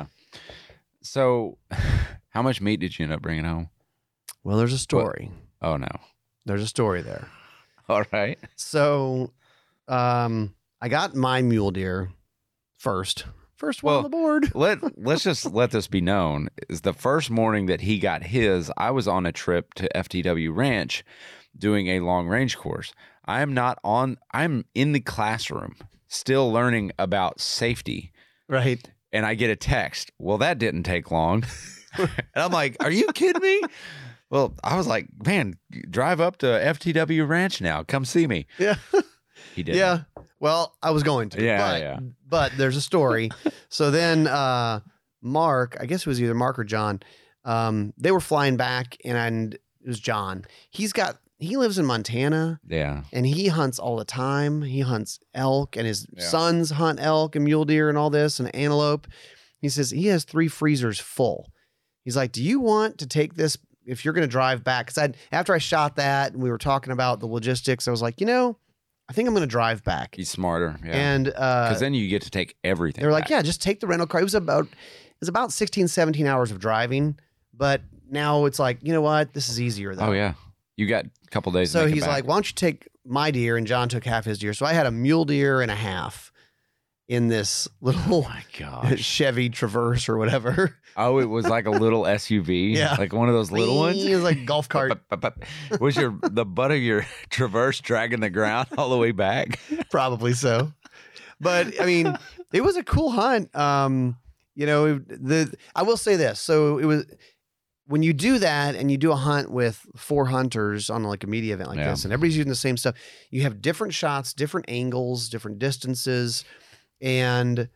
S1: So, how much meat did you end up bringing home?
S2: Well, there's a story.
S1: Oh, no.
S2: There's a story there.
S1: All right.
S2: So, um, I got my mule deer first. First one
S1: Well,
S2: on the board.
S1: Let let's just let this be known. Is the first morning that he got his, I was on a trip to F T W Ranch doing a long range course. I am not on I'm in the classroom still learning about safety,
S2: Right.
S1: and I get a text. Well, that didn't take long. And I'm like, "Are you kidding me?" Well, I was like, "Man, drive up to F T W Ranch now. Come see me."
S2: Yeah.
S1: He did.
S2: Yeah. Well, I was going to.
S1: Yeah,
S2: But,
S1: yeah.
S2: but there's a story. So then uh, Mark, I guess it was either Mark or John, um, they were flying back, and it was John. He's got, he lives in Montana,
S1: Yeah.
S2: and he hunts all the time. He hunts elk, and his
S1: Yeah.
S2: sons hunt elk and mule deer and all this and antelope. He says he has three freezers full. He's like, do you want to take this if you're going to drive back? Because I after I shot that and we were talking about the logistics, I was like, you know, I think I'm going to drive back.
S1: He's smarter. Yeah.
S2: And
S1: Because
S2: uh,
S1: then you get to take everything.
S2: they were like,
S1: back.
S2: yeah, just take the rental car. It was about it was about sixteen, seventeen hours of driving, but now it's like, you know what? This is easier though.
S1: Oh, yeah. You got a couple days to
S2: So
S1: make it
S2: he's
S1: back.
S2: like, why don't you take my deer? And John took half his deer. So I had a mule deer and a half in this
S1: oh,
S2: little
S1: my gosh.
S2: Chevy Traverse or whatever.
S1: Oh, it was like a little S U V?
S2: Yeah.
S1: Like one of those little ones?
S2: It was like a golf cart,
S1: Was your the butt of your Traverse dragging the ground all the way back?
S2: probably so. But I mean, it was a cool hunt. Um, you know, the I will say this. So it was when you do that and you do a hunt with four hunters on like a media event like
S1: Yeah.
S2: this, and everybody's using the same stuff, you have different shots, different angles, different distances, and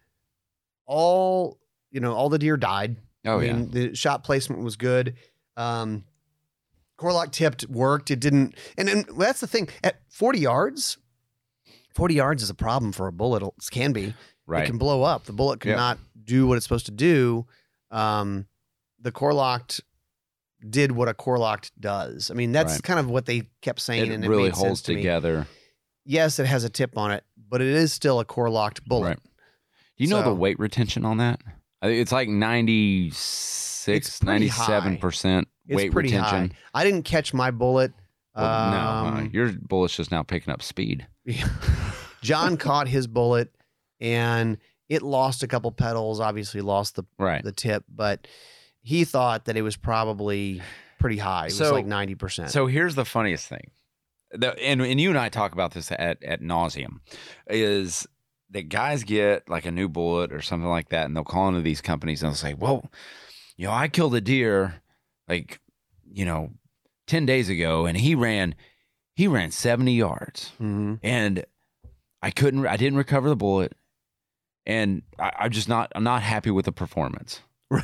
S2: all you know, all the deer died.
S1: Oh,
S2: I
S1: yeah.
S2: mean, the shot placement was good. Um, Corlock tipped worked. It didn't, and then well, that's the thing. At forty yards, forty yards is a problem for a bullet. It can be. It
S1: Right.
S2: can blow up. The bullet
S1: Yep.
S2: cannot do what it's supposed to do. Um, the Corlock did what a Corlock does. I mean, that's
S1: Right.
S2: kind of what they kept saying,
S1: It
S2: and
S1: really
S2: it made
S1: holds
S2: sense to me.
S1: together.
S2: Yes, it has a tip on it, but it is still a Corlock bullet.
S1: Right. Do you know
S2: So-
S1: the weight retention on that? I think It's like
S2: It's
S1: ninety-six,
S2: pretty
S1: ninety-seven percent
S2: It's
S1: weight
S2: pretty
S1: retention.
S2: high. I didn't catch my bullet.
S1: Well, no, uh,
S2: Um,
S1: your bullet's just now picking up speed.
S2: John caught his bullet and it lost a couple petals, obviously lost the,
S1: Right.
S2: the tip, but he thought that it was probably pretty high. It was
S1: So-
S2: like ninety percent.
S1: So here's the funniest thing. The, and, and you and I talk about this at, at nauseum, is that guys get like a new bullet or something like that, and they'll call into these companies and they'll say, well, you know, I killed a deer like, you know, ten days ago, and he ran, he ran seventy yards,
S2: Mhm.
S1: and I couldn't, I didn't recover the bullet, and I, I'm just not, I'm not happy with the performance.
S2: Right.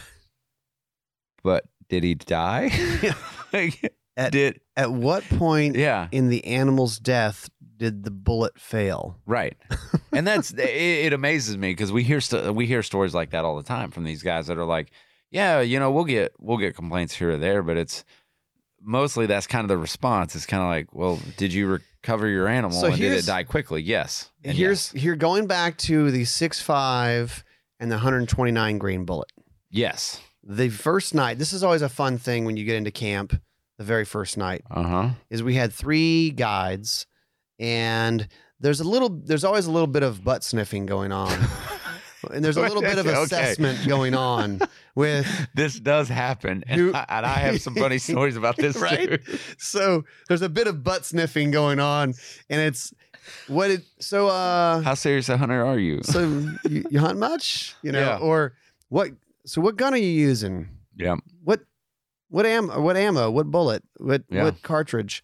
S1: But did he die? Like,
S2: At-
S1: did
S2: At what point
S1: yeah.
S2: in the animal's death did the bullet fail?
S1: Right, and that's it, it amazes me because we hear st- we hear stories like that all the time from these guys that are like, yeah, you know, we'll get we'll get complaints here or there, but it's mostly that's kind of the response. It's kind of like, well, did you recover your animal
S2: So
S1: and did
S2: here's-
S1: it die quickly? Yes. And
S2: Here's here going back to the six five and the one twenty-nine grain bullet.
S1: yes.
S2: The first night, this is always a fun thing when you get into camp. The very first night
S1: Uh huh.
S2: is we had three guides, and there's a little, there's always a little bit of butt sniffing going on, and there's a little bit of
S1: Okay.
S2: assessment going on with
S1: This does happen, and,
S2: You-
S1: I, and I have some funny stories about this
S2: right.
S1: too.
S2: So there's a bit of butt sniffing going on, and it's what it. So uh,
S1: How serious a hunter are you?
S2: so you, you hunt much, you know,
S1: Yeah.
S2: or what? So what gun are you using?
S1: Yeah.
S2: What what ammo? What ammo? What bullet? What
S1: Yeah.
S2: what cartridge?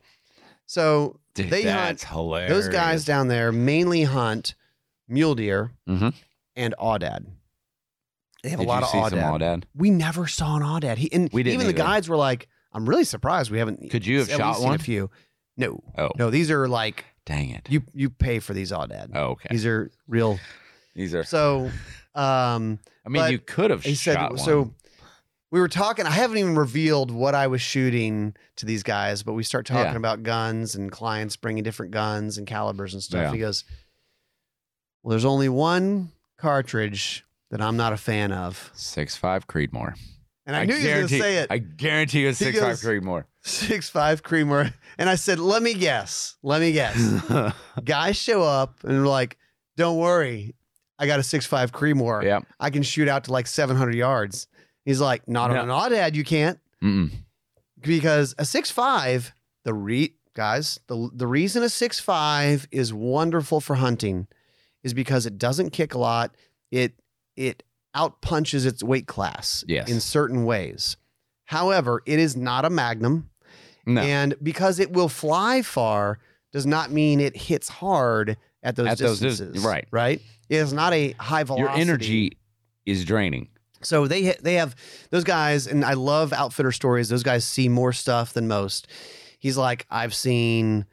S2: So
S1: Dude,
S2: they
S1: that's
S2: hunt
S1: hilarious.
S2: those guys down there mainly hunt mule deer
S1: Mhm.
S2: and aoudad. They have
S1: Did
S2: a lot
S1: you
S2: of
S1: see some
S2: aoudad.
S1: aoudad?
S2: We never saw an aoudad. He and
S1: We didn't
S2: even the
S1: either.
S2: guides were like, "I'm really surprised we haven't."
S1: Could you have
S2: at
S1: shot
S2: least seen
S1: one?
S2: A few. No,
S1: Oh,
S2: no. These are like
S1: dang it.
S2: you you pay for these aoudad.
S1: Oh, okay.
S2: These are real.
S1: These are.
S2: So, um,
S1: I mean,
S2: but
S1: you could have
S2: he
S1: shot
S2: said
S1: one.
S2: so. We were talking. I haven't even revealed what I was shooting to these guys, but we start talking
S1: Yeah.
S2: about guns and clients bringing different guns and calibers and stuff.
S1: Yeah.
S2: He goes, "Well, there's only one cartridge that I'm not a fan of,"
S1: six five Creedmoor.
S2: and I, knew he was going to say it.
S1: I guarantee you it's
S2: He
S1: six five
S2: goes-
S1: Creedmoor.
S2: Six five Creamer, and I said, "Let me guess. Let me guess." Guys show up and they're like, "Don't worry, I got a six five Creamer.
S1: Yeah.
S2: I can shoot out to like seven hundred yards." He's like, "Not on
S1: No.
S2: an aoudad, you can't."
S1: Mm-mm.
S2: Because a six five, the re guys, the the reason a six five is wonderful for hunting is because it doesn't kick a lot. It it out punches its weight class
S1: Yes.
S2: in certain ways. However, it is not a Magnum,
S1: No.
S2: and because it will fly far does not mean it hits hard at those
S1: At those dis-
S2: distances.
S1: right.
S2: right. It is not a high velocity.
S1: Your energy is draining.
S2: So they ha- they have those guys, and I love outfitter stories. Those guys see more stuff than most. He's like, I've seen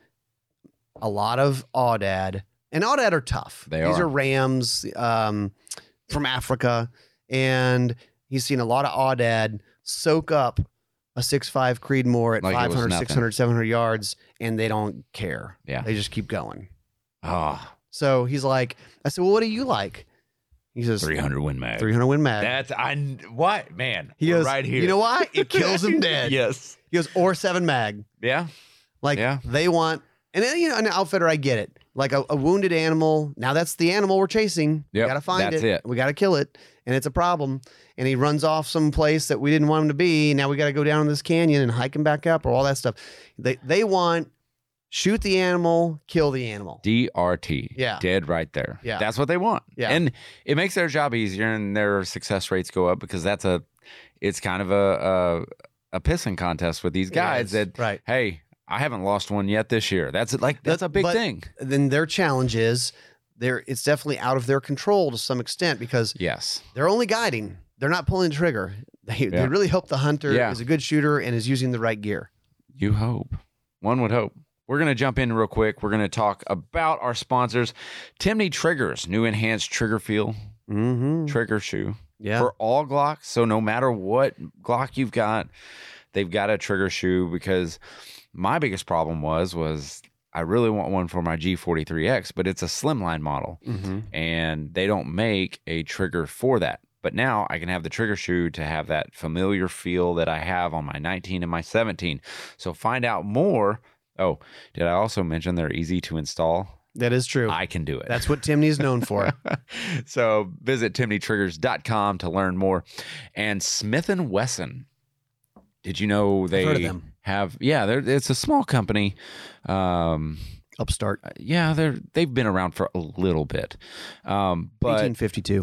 S2: a lot of aoudad, and aoudad are tough.
S1: They
S2: These
S1: are.
S2: are rams um, from Africa, and he's seen a lot of aoudad soak up a six five Creedmoor at
S1: Like it was
S2: five hundred,
S1: nothing.
S2: six hundred, seven hundred yards, and they don't care.
S1: Yeah.
S2: They just keep going.
S1: Oh,
S2: So he's like, I said, well, what do you like? He says,
S1: three hundred win mag.
S2: three hundred win mag.
S1: That's I. What man?
S2: He
S1: We're
S2: goes,
S1: right here.
S2: you know why? It kills him dead.
S1: Yes.
S2: He goes, or seven mag.
S1: Yeah.
S2: Like
S1: Yeah.
S2: they want, and then, you know, an outfitter, I get it. Like a, a wounded animal. Now that's the animal we're chasing.
S1: Yep,
S2: We got to find
S1: that's
S2: it.
S1: it.
S2: We got to kill it. And it's a problem. And he runs off some place that we didn't want him to be. Now we got to go down this canyon and hike him back up or all that stuff. They, they want shoot the animal, kill the animal.
S1: D R T.
S2: Yeah.
S1: Dead right there.
S2: Yeah.
S1: That's what they want.
S2: Yeah.
S1: And it makes their job easier and their success rates go up because that's a, it's kind of a, a, a pissing contest with these
S2: It
S1: guys
S2: is.
S1: that,
S2: Right.
S1: hey, I haven't lost one yet this year. That's like, that's
S2: But-
S1: a big
S2: but
S1: thing.
S2: Then their challenge is they're, it's definitely out of their control to some extent because
S1: Yes.
S2: they're only guiding. They're not pulling the trigger. They, they
S1: Yeah.
S2: really hope the hunter
S1: Yeah.
S2: is a good shooter and is using the right gear.
S1: You hope. One would hope. We're going to jump in real quick. We're going to talk about our sponsors. Timney Triggers, new enhanced trigger feel
S2: Mm-hmm.
S1: trigger shoe
S2: Yeah.
S1: for all Glocks. So no matter what Glock you've got, they've got a trigger shoe because my biggest problem was, was I really want one for my G forty-three X, but it's a slimline model
S2: Mm-hmm.
S1: and they don't make a trigger for that. But now I can have the trigger shoe to have that familiar feel that I have on my nineteen and my seventeen. So find out more. Oh, did I also mention they're easy to install?
S2: That is true.
S1: I can do it.
S2: That's what Timney's known for.
S1: So visit timney triggers dot com to learn more. And Smith and Wesson. Did you know they
S2: heard of them.
S1: have? Yeah, they're, it's a small company. Um,
S2: Upstart.
S1: yeah, they're they've been around for a little bit, um, but
S2: eighteen fifty-two.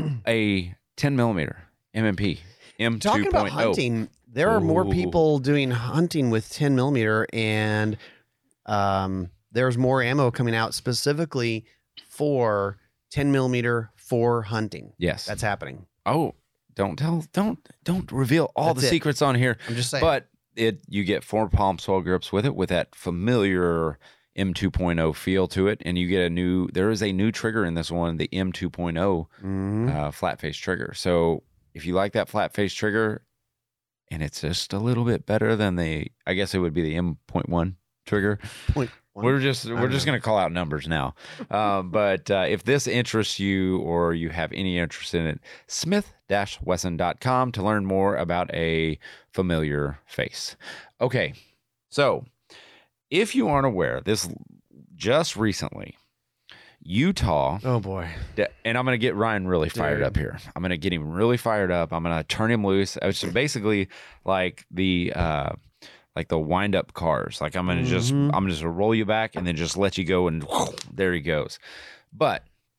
S1: a ten millimeter M M P M two
S2: Talking about
S1: point oh.
S2: hunting, there are more
S1: Ooh.
S2: people doing hunting with ten millimeter, and um, there's more ammo coming out specifically for ten millimeter for hunting.
S1: Yes.
S2: That's happening.
S1: Oh, don't tell, don't don't reveal all
S2: That's
S1: the
S2: it.
S1: secrets on here.
S2: I'm just saying.
S1: But it you get four palm swell grips with it with that familiar M two point oh feel to it, and you get a new. There is a new trigger in this one, the M two point oh
S2: Mhm.
S1: uh, flat face trigger. So if you like that flat face trigger, and it's just a little bit better than the, I guess it would be the M one trigger.
S2: Point one.
S1: We're just
S2: I
S1: we're
S2: don't
S1: just
S2: know.
S1: going to call out numbers now. Um, but uh, if this interests you or you have any interest in it, smith dash wesson dot com to learn more about a familiar face. Okay, so if you aren't aware, this just recently, Utah,
S2: Oh boy.
S1: and I'm going to get Ryan really fired
S2: Dude.
S1: up here. I'm going to get him really fired up. I'm going to turn him loose. It's basically like the uh, like the wind up cars. Like I'm going to just
S2: Mhm.
S1: I'm just going to roll you back and then just let you go, and there he goes. But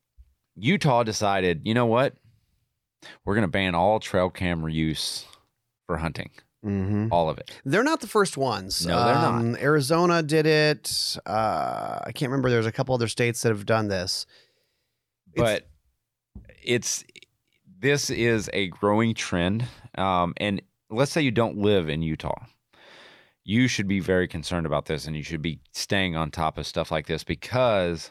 S1: Utah decided, you know what? We're going to ban all trail camera use for hunting,
S2: Mm-hmm.
S1: all of it.
S2: They're not the first ones.
S1: No, they're not.
S2: Um, Arizona did it. Uh, I can't remember. There's a couple other states that have done this. It's-
S1: But it's this is a growing trend. Um, and let's say you don't live in Utah. You should be very concerned about this, and you should be staying on top of stuff like this because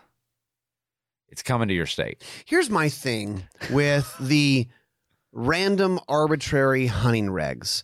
S1: it's coming to your state.
S2: Here's my thing with the random arbitrary hunting regs.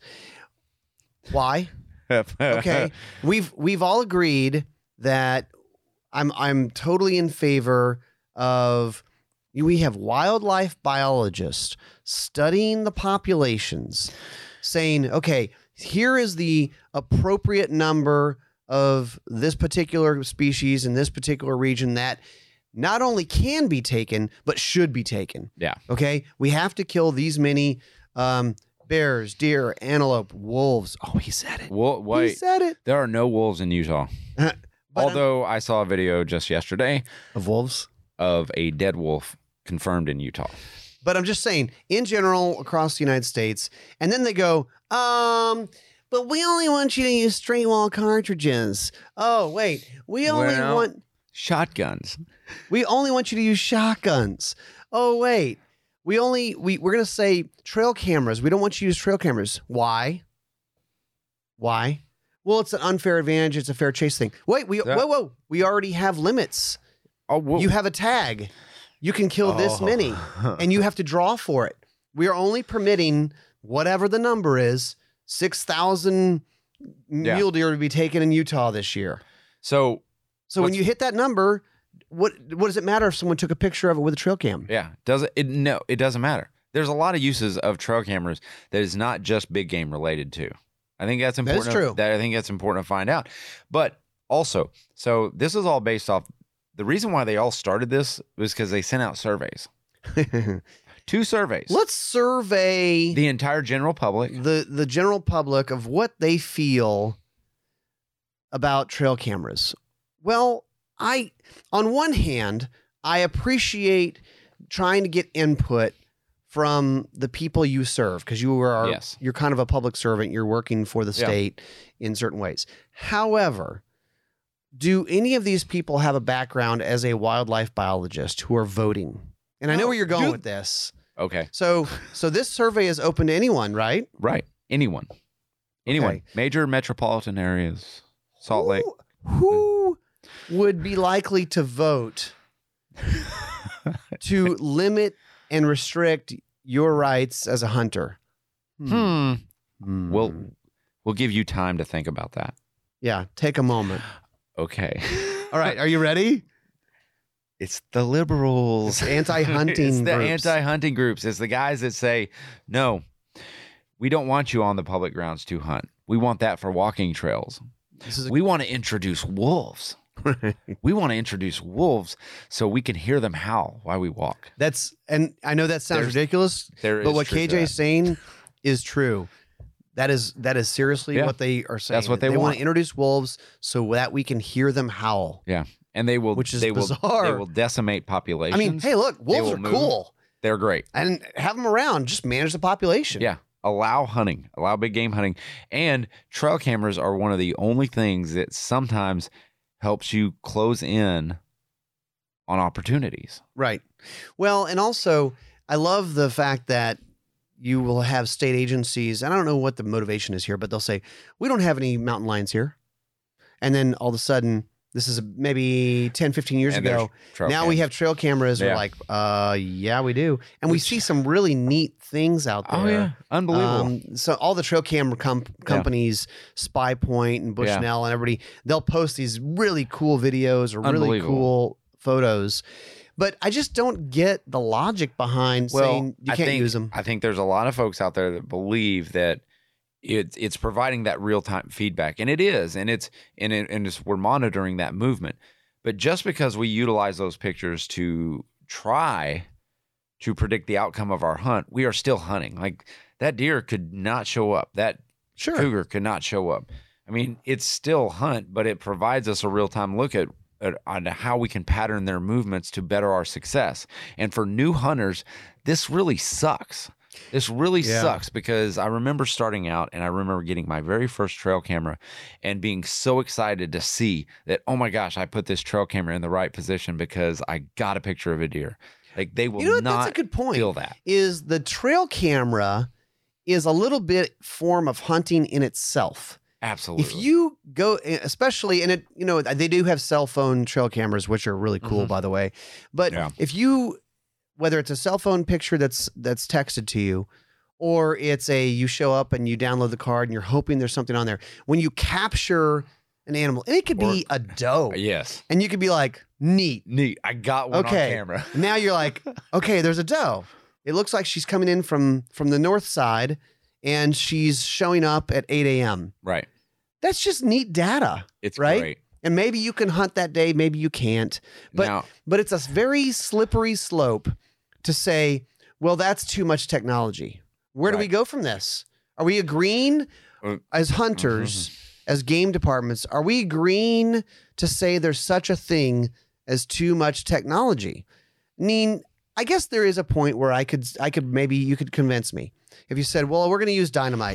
S2: Why? Okay. We've we've all agreed that I'm I'm totally in favor of we have wildlife biologists studying the populations, saying, okay, here is the appropriate number of this particular species in this particular region that not only can be taken, but should be taken.
S1: Yeah.
S2: Okay. We have to kill these many um, bears, deer, antelope, wolves. Oh, he said it.
S1: Well,
S2: He
S1: wait.
S2: said it.
S1: There are no wolves in Utah.
S2: But
S1: Although I saw a video just yesterday
S2: of wolves.
S1: of a dead wolf confirmed in Utah.
S2: But I'm just saying, in general, across the United States, and then they go, um, but we only want you to use straight wall cartridges. Oh, wait, we only
S1: Well-
S2: want
S1: Shotguns.
S2: we only want you to use shotguns. Oh, wait, we only we we're gonna say trail cameras. We don't want you to use trail cameras. Why? Why? Well, it's an unfair advantage. It's a fair chase thing. Wait, we
S1: That-
S2: whoa whoa. We already have limits.
S1: Oh, well,
S2: You have a tag. You can kill this
S1: Oh.
S2: many, and you have to draw for it. We are only permitting whatever the number is, six thousand
S1: Yeah.
S2: mule deer to be taken in Utah this year.
S1: So
S2: So when
S1: What's-
S2: you hit that number, what what does it matter if someone took a picture of it with a trail cam?
S1: Yeah. Does it, it no, it doesn't matter. There's a lot of uses of trail cameras that is not just big game related to. I think that's important.
S2: That is true.
S1: That I think that's important to find out. But also, so this is all based off the reason why they all started this was because they sent out surveys. Two surveys.
S2: Let's survey
S1: The entire general public.
S2: the the general public of what they feel about trail cameras. Well, I on one hand, I appreciate trying to get input from the people you serve because you are
S1: Yes.
S2: you're kind of a public servant. You're working for the
S1: Yeah.
S2: state in certain ways. However, do any of these people have a background as a wildlife biologist who are voting? And I know
S1: Oh,
S2: where you're going
S1: do-
S2: with this.
S1: Okay.
S2: So, so this survey is open to anyone, right?
S1: Right. Anyone. Anyone.
S2: Okay.
S1: Major metropolitan areas. Salt Lake.
S2: Who, who would be likely to vote to limit and restrict your rights as a hunter?
S1: Hmm.
S2: Hmm.
S1: We'll we'll give you time to think about that.
S2: yeah, take a moment.
S1: Okay.
S2: All right, are you ready?
S1: It's the liberals.
S2: It's anti-hunting
S1: It's the
S2: groups.
S1: anti-hunting groups. It's the guys that say, no, we don't want you on the public grounds to hunt. We want that for walking trails.
S2: This is a,
S1: We want to introduce wolves. We want to introduce wolves so we can hear them howl while we walk.
S2: that's and I know that sounds
S1: There's-
S2: ridiculous,
S1: There
S2: but
S1: is
S2: what
S1: truth
S2: K
S1: to
S2: J
S1: that.
S2: is saying is true. That is that is seriously
S1: Yeah.
S2: what they are saying.
S1: That's what they
S2: want
S1: want.
S2: to introduce wolves so that we can hear them howl.
S1: Yeah. And they will
S2: Which is
S1: they will
S2: bizarre.
S1: they will decimate populations.
S2: I mean, hey, look, wolves
S1: will
S2: are
S1: move.
S2: cool.
S1: They're great.
S2: And have them around. Just manage the population.
S1: Yeah. Allow hunting, allow big game hunting. And trail cameras are one of the only things that sometimes helps you close in on opportunities.
S2: Right. Well, and also, I love the fact that you will have state agencies, and I don't know what the motivation is here, but they'll say, we don't have any mountain lions here. And then all of a sudden, this is maybe ten, fifteen years
S1: And
S2: ago.
S1: there's trail
S2: Now we
S1: cams.
S2: have trail cameras. We're
S1: Yeah.
S2: like, uh, yeah, we do. And we
S1: Which-
S2: see some really neat things out there.
S1: Oh yeah, unbelievable.
S2: Um, so all the trail camera com- companies, Spy Point and Bushnell and everybody, they'll post these really cool videos or really
S1: Unbelievable.
S2: cool photos. But I just don't get the logic behind
S1: well,
S2: saying you
S1: I
S2: can't
S1: think,
S2: use them.
S1: I think there's a lot of folks out there that believe that it's it's providing that real time feedback, and it is, and it's and it, and it's, we're monitoring that movement. But just because we utilize those pictures to try to predict the outcome of our hunt, we are still hunting. Like that deer could not show up. That
S2: Sure.
S1: cougar could not show up. I mean, it's still hunt, but it provides us a real time look at, at on how we can pattern their movements to better our success. And for new hunters, this really sucks. This really
S2: Yeah.
S1: sucks because I remember starting out and I remember getting my very first trail camera and being so excited to see that, oh my gosh, I put this trail camera in the right position because I got a picture of a deer. Like they will
S2: You know what?
S1: not
S2: That's a good point.
S1: feel that.
S2: Is the trail camera is a little bit form of hunting in itself.
S1: Absolutely.
S2: If you go, especially, and it, you know, they do have cell phone trail cameras, which are really cool,
S1: Mhm.
S2: by the way. But
S1: Yeah.
S2: if you, whether it's a cell phone picture that's that's texted to you, or it's a you show up and you download the card and you're hoping there's something on there. When you capture an animal, and it could be a doe,
S1: Yes.
S2: and you could be like, neat.
S1: Neat. I got one
S2: Okay.
S1: on camera.
S2: Now you're like, okay, there's a doe. It looks like she's coming in from from the north side, and she's showing up at eight a.m.
S1: Right.
S2: That's just neat data.
S1: It's
S2: Right?
S1: great.
S2: And maybe you can hunt that day, maybe you can't. But
S1: now,
S2: but it's a very slippery slope to say, well, that's too much technology. Where do we
S1: Right.
S2: go from this? Are we agreeing
S1: Uh,
S2: as hunters, as game departments, are we agreeing to say there's such a thing as too much technology? I mean, I guess there is a point where I could I could maybe you could convince me. If you said, well, we're going to use dynamite.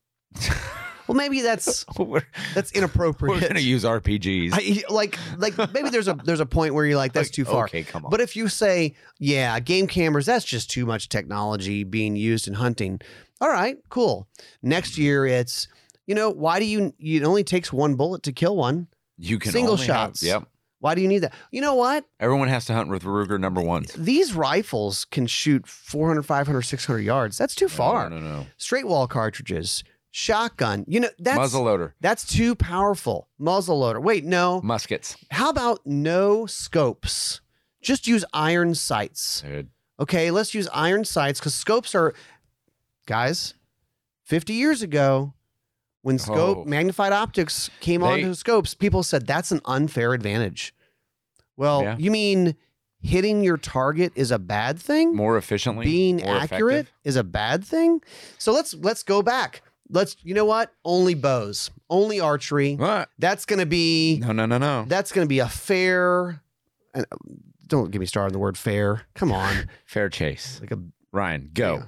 S2: Well, maybe that's
S1: we're,
S2: that's inappropriate.
S1: we're going to use R P Gs.
S2: I, like like maybe there's a there's a point where you're like that's too far.
S1: Okay, come on.
S2: But if you say, yeah, game cameras, that's just too much technology being used in hunting. All right, cool. Next year it's, you know, why do you it only takes one bullet to kill one?
S1: you can
S2: single
S1: only have-
S2: shots.
S1: yep.
S2: Why do you need that? You know what?
S1: Everyone has to hunt with Ruger number ones.
S2: These rifles can shoot four hundred, five hundred, six hundred yards. That's too far.
S1: No, no, no.
S2: Straight wall cartridges, shotgun. You know, that's
S1: Muzzle loader.
S2: That's too powerful. Muzzle loader. Wait, no.
S1: Muskets.
S2: How about no scopes? Just use iron sights.
S1: Dude.
S2: Okay, let's use iron sights because scopes are, guys, fifty years ago, when scope
S1: Oh.
S2: magnified optics came
S1: They-
S2: onto scopes, people said that's an unfair advantage. Well,
S1: Yeah.
S2: you mean hitting your target is a bad thing?
S1: More efficiently.
S2: Being
S1: more
S2: accurate
S1: effective.
S2: is a bad thing? So let's let's go back. Let's you know what? Only bows, only archery.
S1: What?
S2: That's going to be
S1: No, no, no, no.
S2: that's going to be a fair. And don't get me started on the word fair. Come on,
S1: Fair chase.
S2: like a
S1: Ryan, go.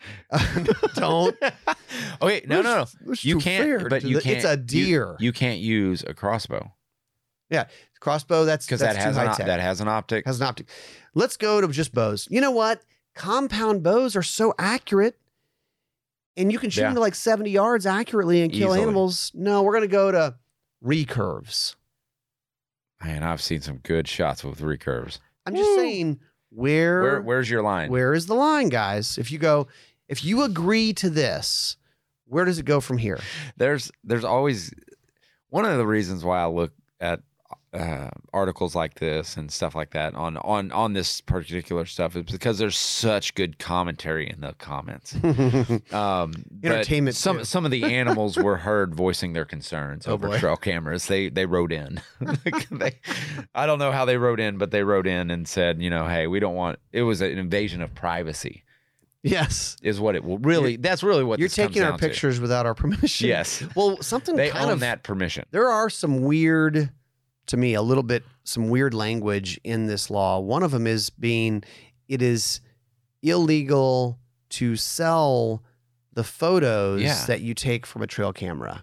S2: don't.
S1: Okay, no, no, no.
S2: It's
S1: You
S2: too
S1: can't.
S2: fair
S1: But
S2: to
S1: you
S2: the-
S1: can't.
S2: It's a
S1: you-
S2: deer.
S1: You, can't use a crossbow
S2: Crossbow. That's
S1: because
S2: that's
S1: that
S2: too
S1: has an
S2: high
S1: op-
S2: tech.
S1: that has an optic.
S2: Has an optic. Let's go to just bows. You know what? Compound bows are so accurate, and you can shoot
S1: Yeah.
S2: them to like seventy yards accurately and kill
S1: Easily.
S2: animals. No, we're gonna go to recurves.
S1: Man, I've seen some good shots with recurves.
S2: I'm just
S1: Woo.
S2: saying where
S1: Where, where's your line?
S2: where is the line, guys? If you go, if you agree to this, where does it go from here?
S1: There's there's always one of the reasons why I look at uh, articles like this and stuff like that on on on this particular stuff is because there's such good commentary in the comments. Um, but
S2: Entertainment,
S1: Some
S2: too.
S1: some of the animals were heard voicing their concerns
S2: Oh,
S1: over
S2: boy.
S1: trail cameras. They they wrote in. they, I don't know how they wrote in, but they wrote in and said, you know, hey, we don't want. It was an invasion of privacy.
S2: Yes,
S1: Is what it will really. That's really what
S2: you're
S1: this comes
S2: taking our
S1: down to.
S2: pictures without our permission.
S1: Yes,
S2: Well, something
S1: they
S2: kind
S1: own
S2: of
S1: that permission.
S2: there are some weird, to me, a little bit some weird language in this law. One of them is being it is illegal to sell the photos
S1: Yeah.
S2: that you take from a trail camera.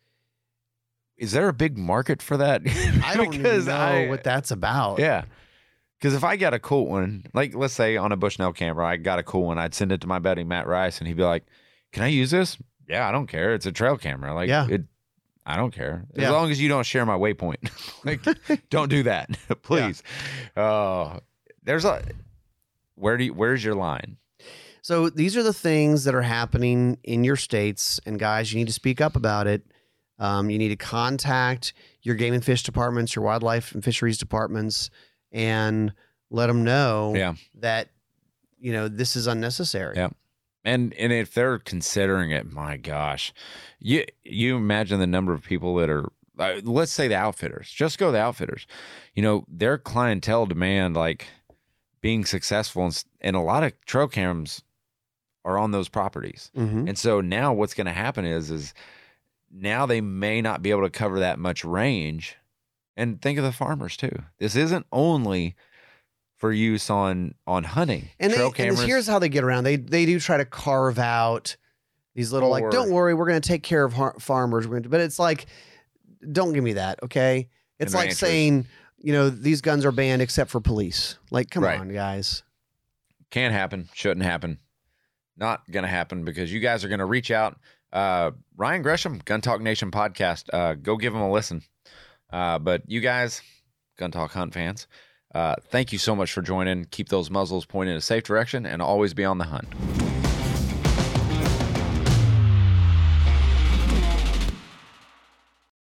S1: Is there a big market for that?
S2: I don't even know
S1: I-
S2: what that's about.
S1: Yeah. Because if I got a cool one, like let's say on a Bushnell camera, I got a cool one, I'd send it to my buddy Matt Rice, and he'd be like, "Can I use this?" Yeah, I don't care. It's a trail camera. Like,
S2: Yeah.
S1: it, I don't care as
S2: Yeah.
S1: long as you don't share my waypoint. Like, don't do that, please. Uh, there's a where do you, where's your line?
S2: So these are the things that are happening in your states, and guys, you need to speak up about it. Um, you need to contact your game and fish departments, your wildlife and fisheries departments, and let them know
S1: Yeah.
S2: that you know this is unnecessary.
S1: Yeah. And and if they're considering it, my gosh, you you imagine the number of people that are, uh, let's say the outfitters, just go the outfitters, you know, their clientele demand like being successful, and, s- and a lot of trail cams are on those properties.
S2: Mhm.
S1: And so now what's going to happen is, is now they may not be able to cover that much range. And think of the farmers too. This isn't only for use on on hunting.
S2: And, they,
S1: trail
S2: and
S1: cameras.
S2: this, here's how they get around. They they do try to carve out these little like,
S1: Or-
S2: don't worry, we're going to take care of har- farmers. We're gonna, but it's like, don't give me that, okay? It's
S1: And
S2: like
S1: ranchers.
S2: saying, you know, these guns are banned except for police. Like, come
S1: Right.
S2: on, guys.
S1: Can't happen, shouldn't happen, not gonna happen because you guys are gonna reach out. Uh, Ryan Gresham, Gun Talk Nation podcast. Uh, go give him a listen. Uh, but you guys, Gun Talk Hunt fans, uh, thank you so much for joining. Keep those muzzles pointed in a safe direction and always be on the hunt.